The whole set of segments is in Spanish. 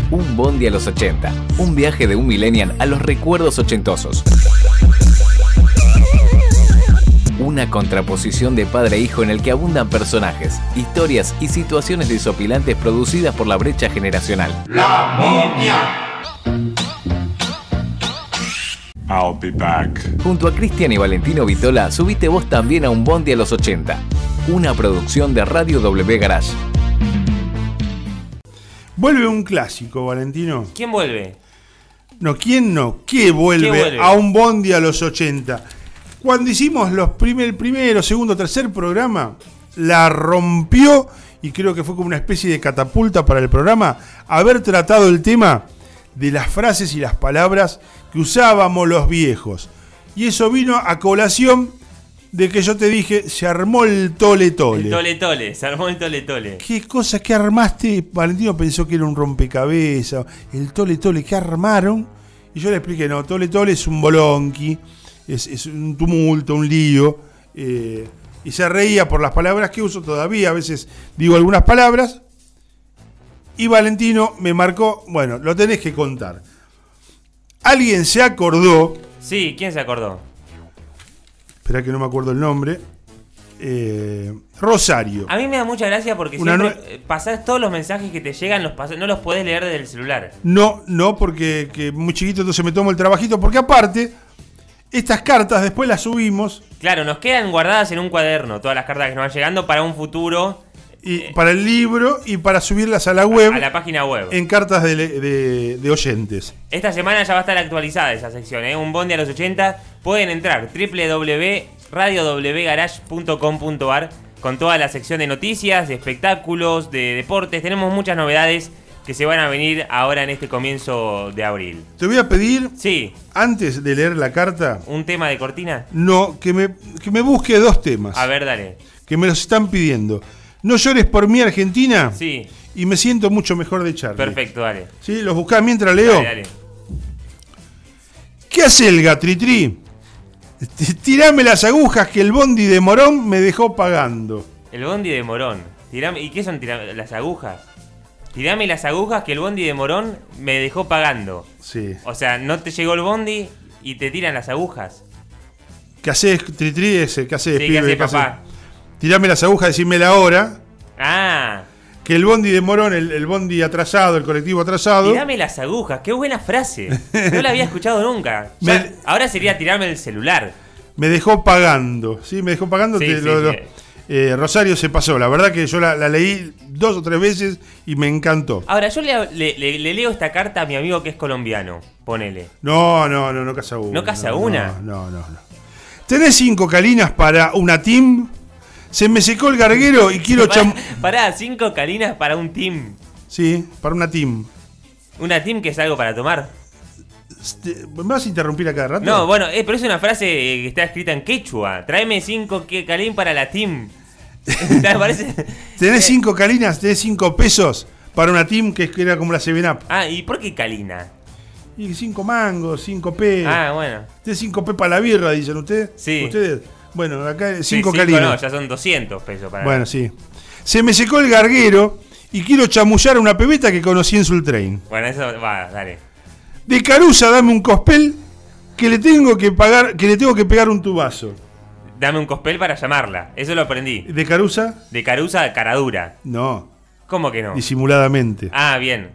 Un bondi a los 80. Un viaje de un millennial a los recuerdos ochentosos. Una contraposición de padre e hijo en el que abundan personajes, historias y situaciones desopilantes producidas por la brecha generacional. La momia. I'll be back. Junto a Cristian y Valentino Vitola, subiste vos también a Un bondi a los 80. Una producción de Radio W Garage. Vuelve un clásico, Valentino. ¿Quién vuelve? No, ¿quién no? ¿Qué vuelve a Un bondi a los 80? Cuando hicimos el primero, segundo, tercer programa, la rompió y creo que fue como una especie de catapulta para el programa haber tratado el tema de las frases y las palabras que usábamos los viejos. Y eso vino a colación de que yo te dije, se armó el tole-tole. El tole-tole, se armó el tole-tole. ¿Qué cosa que armaste? Valentino pensó que era un rompecabezas. El tole-tole que armaron. Y yo le expliqué, no, tole-tole es un bolonqui, es un tumulto, un lío. Y se reía por las palabras que uso todavía. A veces digo algunas palabras. Y Valentino me marcó, bueno, lo tenés que contar. Alguien se acordó. Sí, ¿quién se acordó? Espera que no me acuerdo el nombre. Rosario. A mí me da mucha gracia porque siempre pasás todos los mensajes que te llegan, no los podés leer desde el celular. No, porque que muy chiquito, entonces me tomo el trabajito. Porque aparte, estas cartas después las subimos. Claro, nos quedan guardadas en un cuaderno todas las cartas que nos van llegando para un futuro. Y para el libro y para subirlas a la web. A la página web. En cartas de oyentes. Esta semana ya va a estar actualizada esa sección, ¿eh? Un bondi a los 80. Pueden entrar www.radiowgarage.com.ar con toda la sección de noticias, de espectáculos, de deportes. Tenemos muchas novedades que se van a venir ahora en este comienzo de abril. Te voy a pedir, sí, antes de leer la carta, ¿un tema de cortina? No, que me busque dos temas. A ver, dale. Que me los están pidiendo. No llores por mí, Argentina. Sí. Y me siento mucho mejor de Charlie. Perfecto, dale. ¿Sí? ¿Los buscás mientras leo? Dale. ¿Qué hace el Gatritri? Tirame las agujas que el bondi de Morón me dejó pagando. El bondi de Morón. ¿Y qué son las agujas? Tirame las agujas que el bondi de Morón me dejó pagando. Sí. O sea, no te llegó el bondi y te tiran las agujas. ¿Qué haces, Tritri? Ese, ¿qué haces, sí, pibe? ¿qué haces, papá? Tirame las agujas, decime la hora. Ah. Que el bondi de Morón, el bondi atrasado, el colectivo atrasado. Tirame las agujas, qué buena frase. No la había escuchado nunca. Ahora sería tirarme el celular. Me dejó pagando. Sí, me dejó pagando. Sí, Rosario se pasó. La verdad que yo la leí 2 o 3 veces y me encantó. Ahora, yo le leo esta carta a mi amigo que es colombiano. Ponele. No casa una. ¿No casa una? No. ¿Tenés 5 calinas para una team? Se me secó el garguero y quiero Pará, 5 calinas para un team. Sí, para una team. ¿Una team que es algo para tomar? ¿Me vas a interrumpir a cada rato? No, bueno, pero es una frase que está escrita en quechua. Tráeme 5 calín para la team. ¿Te parece? ¿Tenés 5 calinas? ¿Tenés 5 pesos para una team que era como la 7-Up? Ah, ¿y por qué calina? Y 5 mangos, 5p. Ah, bueno. ¿Tenés 5p para la birra, dicen ustedes? Sí. ¿Ustedes? Bueno, acá 5 sí, calinas. No, ya son 200 pesos para. Bueno, sí. Se me secó el garguero y quiero chamullar a una pebeta que conocí en Sultrain. Bueno, eso va, dale. De Carusa dame un cospel que le tengo que pegar un tubazo. Dame un cospel para llamarla. Eso lo aprendí. ¿De Carusa? De Carusa, caradura. No. ¿Cómo que no? Disimuladamente. Ah, bien.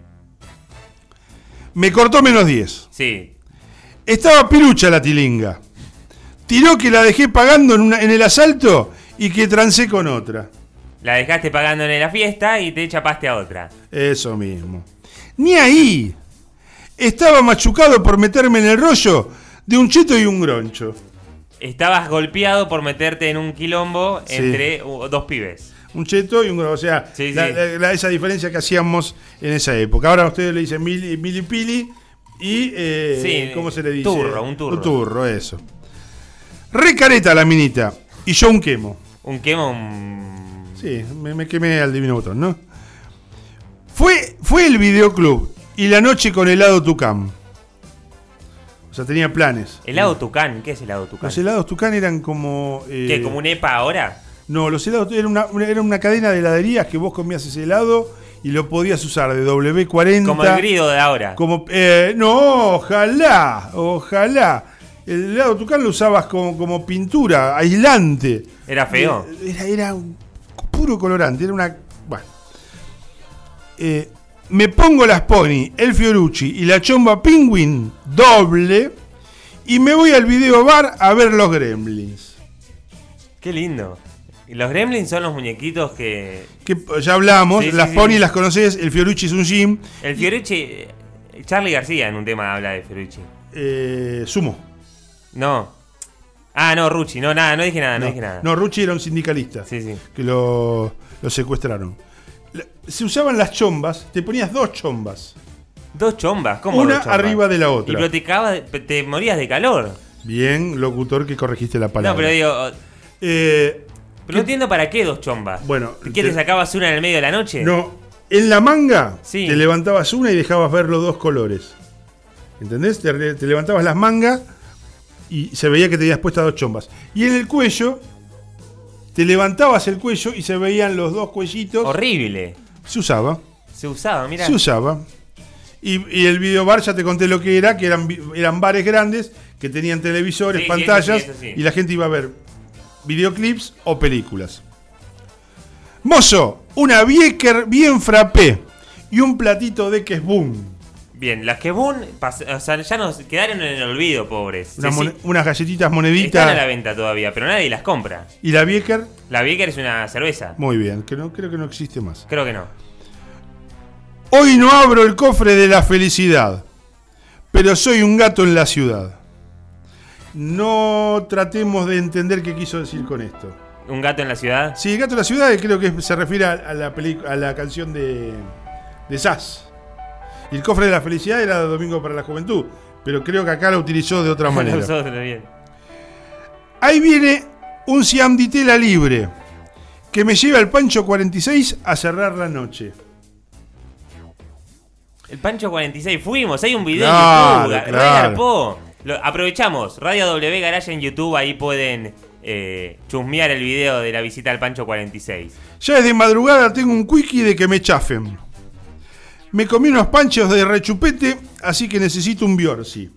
Me cortó menos 10. Sí. Estaba pirucha la tilinga. Tiró que la dejé pagando en el asalto y que trancé con otra. La dejaste pagando en la fiesta y te chapaste a otra. Eso mismo. Ni ahí. Estaba machucado por meterme en el rollo de un cheto y un groncho. Estabas golpeado por meterte en un quilombo entre 2 pibes. Un cheto y un groncho. O sea, sí. Esa diferencia que hacíamos en esa época. Ahora ustedes le dicen milipili y... ¿cómo se le dice? Un turro. Un turro, eso. Recareta la minita. Y yo un quemo. ¿Un quemo? Sí, me quemé al divino botón, ¿no? Fue el videoclub y la noche con helado Tucán. O sea, tenía planes. ¿Helado Tucán? ¿Qué es helado Tucán? Los helados Tucán eran como... ¿Qué? ¿Como un EPA ahora? No, los helados era una cadena de heladerías que vos comías ese helado y lo podías usar de W40. Como el grido de ahora. No, ojalá. El helado Tucán lo usabas como pintura, aislante. ¿Era feo? Era un puro colorante, era una... Bueno. Me pongo las Pony, el Fiorucci y la Chomba Penguin doble y me voy al video bar a ver los Gremlins. Qué lindo. Y los Gremlins son los muñequitos que ya hablamos, sí, las Pony las conocés, el Fiorucci es un gym. El Fiorucci, Charly García en un tema habla de Fiorucci. Sumo. No. No, Rucci, no dije nada. No, Rucci era un sindicalista. Sí. Que lo secuestraron. Se usaban las chombas, te ponías 2 chombas. 2 chombas, ¿cómo? Una 2 chombas? arriba de la otra. Y te morías de calor. Bien, locutor, que corregiste la palabra. No, pero digo... pero no entiendo para qué 2 chombas. Bueno, ¿Qué te sacabas una en el medio de la noche? No, en la manga sí. Te levantabas una y dejabas ver los 2 colores. ¿Entendés? Te levantabas las mangas y se veía que tenías puestas 2 chombas. Y en el cuello, te levantabas el cuello y se veían los 2 cuellitos. Horrible. Se usaba, mirá. Se usaba. Y el videobar ya te conté lo que era, que eran bares grandes que tenían televisores, Sí, pantallas, eso sí. Y la gente iba a ver videoclips o películas. Mozo, una Bieker bien frappé y un platito de Kesbun. Bien, las Kesbun ya nos quedaron en el olvido, pobres. Unas galletitas moneditas. Están a la venta todavía, pero nadie las compra. ¿Y la Bieker? La Bieker es una cerveza. Muy bien, creo que no existe más. Creo que no. Hoy no abro el cofre de la felicidad, pero soy un gato en la ciudad. No tratemos de entender qué quiso decir con esto. ¿Un gato en la ciudad? Sí, el gato en la ciudad creo que se refiere a la canción de Sass. Y el cofre de la felicidad era Domingo para la Juventud, pero creo que acá lo utilizó de otra manera. Bien. Ahí viene un Siam di tela libre que me lleva al Pancho 46 a cerrar la noche. El Pancho 46, fuimos, hay un video Claro, en YouTube, claro. Aprovechamos, Radio W Garage en YouTube, ahí pueden chusmear el video de la visita al Pancho 46. Ya desde madrugada tengo un quickie de que me chafen. Me comí unos panchos de rechupete, así que necesito un Biorsi.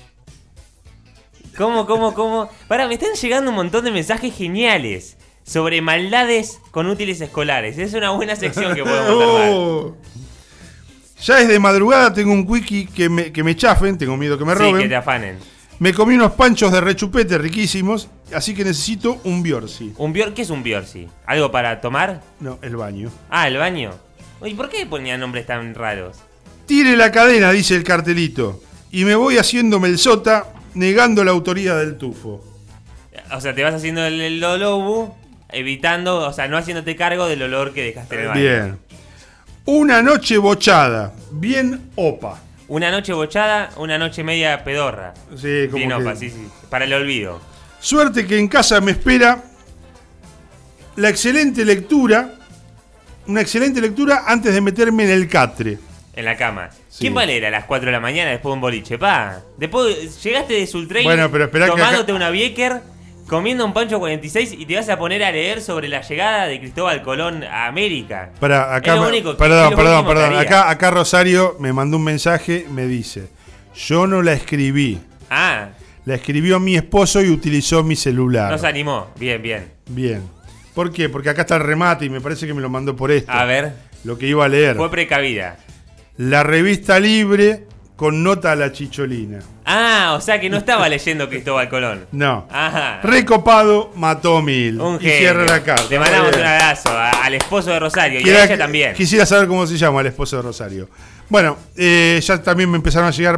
¿Cómo? Pará, me están llegando un montón de mensajes geniales sobre maldades con útiles escolares. Es una buena sección que podemos armar. Ya desde madrugada tengo un quickie que me chafen, tengo miedo que me roben. Sí, que te afanen. Me comí unos panchos de rechupete riquísimos, así que necesito un Biorsi. ¿Qué es un Biorsi? ¿Algo para tomar? No, el baño. Ah, el baño. Oye, ¿por qué ponían nombres tan raros? Tire la cadena, dice el cartelito, y me voy haciéndome el sota, negando la autoría del tufo. O sea, te vas haciendo el lobo, evitando, o sea, no haciéndote cargo del olor que dejaste en el baño. Bien. Una noche bochada, bien opa. Una noche bochada, una noche media pedorra. Sí, como bien que... opa, sí. Para el olvido. Suerte que en casa me espera la excelente lectura, una excelente lectura antes de meterme en el catre. En la cama. Sí. ¿Quién vale a las 4 de la mañana después de un boliche? Después llegaste de Sultrein, bueno, pero esperá tomándote que acá... una Bieker, comiendo un Pancho 46 y te vas a poner a leer sobre la llegada de Cristóbal Colón a América. Perdón. Acá Rosario me mandó un mensaje, me dice, yo no la escribí. Ah. La escribió mi esposo y utilizó mi celular. No se animó. Bien. ¿Por qué? Porque acá está el remate y me parece que me lo mandó por esto. A ver. Lo que iba a leer. Fue precavida. La revista Libre con nota a la chicholina. Ah, o sea que no estaba leyendo Cristóbal Colón. No. Ajá. Recopado, mató 1000. Un y genio. cierra la carta. Le mandamos un abrazo al esposo de Rosario y a ella también. Quisiera saber cómo se llama el esposo de Rosario. Bueno, ya también me empezaron a llegar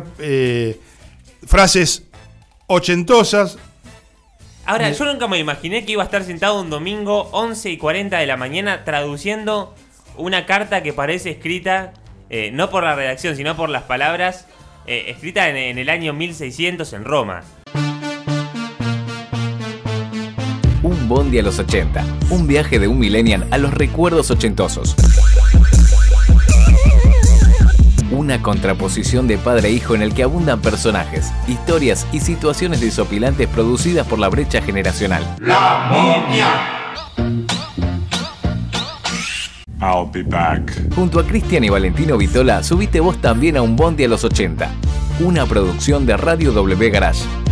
frases ochentosas. Ahora, yo nunca me imaginé que iba a estar sentado un domingo 11:40 de la mañana traduciendo una carta que parece escrita, no por la redacción, sino por las palabras, escrita en el año 1600 en Roma. Un bondi a los 80. Un viaje de un millennial a los recuerdos ochentosos. Una contraposición de padre e hijo en el que abundan personajes, historias y situaciones desopilantes producidas por la brecha generacional. La momia. I'll be back. Junto a Cristian y Valentino Vitola, subite vos también a Un Bondi a los 80. Una producción de Radio W Garage.